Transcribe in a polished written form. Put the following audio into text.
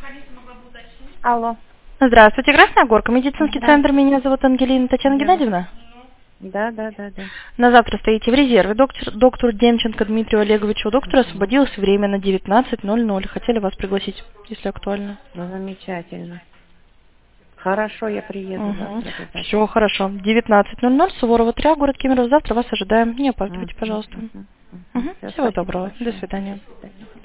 Алло. Здравствуйте, Красная Горка, медицинский Да. центр. Меня зовут Ангелина Татьяна Да. Геннадьевна. Да. На завтра стоите в резерве. Доктор Демченко Дмитрию Олеговичу. У доктора освободилось время на 19:00. Хотели вас пригласить, если актуально. Ну, замечательно. Хорошо, я приеду завтра Все обязательно. хорошо. 19:00, Суворова 3, город Кемерово. Завтра вас ожидаем. Не опаздывайте, пожалуйста. Все, Всего спасибо доброго. До большое. До свидания. свидания.